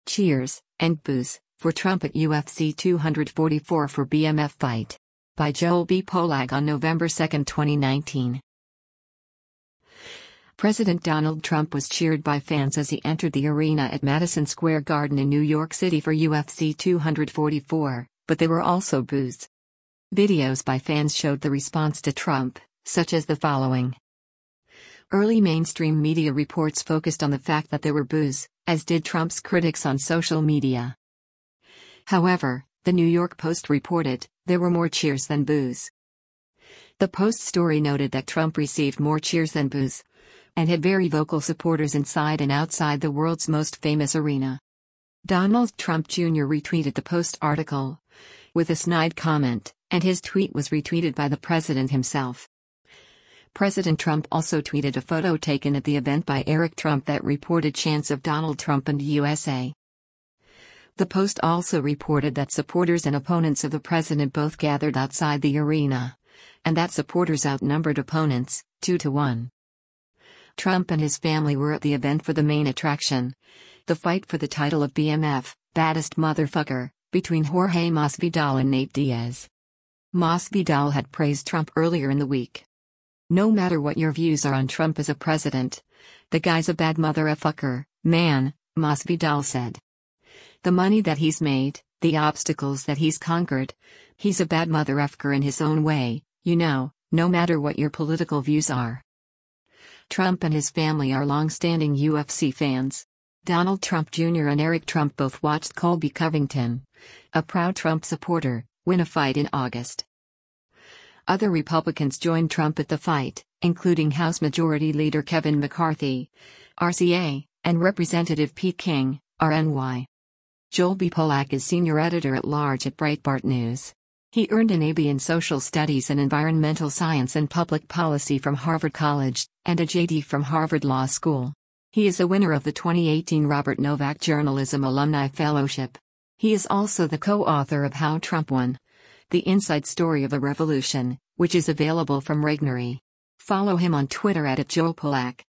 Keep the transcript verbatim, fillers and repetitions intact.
Cheers and Boos for Trump at U F C two forty-four for B M F fight. By Joel B. Polak on November second, twenty nineteen. President Donald Trump was cheered by fans as he entered the arena at Madison Square Garden in New York City for U F C two forty-four, but there were also boos. Videos by fans showed the response to Trump, such as the following. Early mainstream media reports focused on the fact that there were boos, as did Trump's critics on social media. However, the New York Post reported, there were more cheers than boos. The Post story noted that Trump received more cheers than boos, and had very vocal supporters inside and outside the world's most famous arena. Donald Trump Junior retweeted the Post article with a snide comment, and his tweet was retweeted by the president himself. President Trump also tweeted a photo taken at the event by Eric Trump that reported chants of Donald Trump and U S A. The Post also reported that supporters and opponents of the president both gathered outside the arena, and that supporters outnumbered opponents, two to one. Trump and his family were at the event for the main attraction, the fight for the title of B M F, Baddest Motherfucker, between Jorge Masvidal and Nate Diaz. Masvidal had praised Trump earlier in the week. No matter what your views are on Trump as a president, the guy's a bad motherfucker, man, Masvidal said. The money that he's made, the obstacles that he's conquered, he's a bad motherfucker in his own way, you know, no matter what your political views are. Trump and his family are long-standing U F C fans. Donald Trump Junior and Eric Trump both watched Colby Covington, a proud Trump supporter, win a fight in August. Other Republicans joined Trump at the fight, including House Majority Leader Kevin McCarthy, R C A, and Representative Pete King, R N Y. Joel B. Polak is senior editor-at-large at Breitbart News. He earned an A B in Social Studies and Environmental Science and Public Policy from Harvard College, and a J D from Harvard Law School. He is a winner of the twenty eighteen Robert Novak Journalism Alumni Fellowship. He is also the co-author of How Trump Won: The Inside Story of a Revolution, which is available from Regnery. Follow him on Twitter at Joel Polak.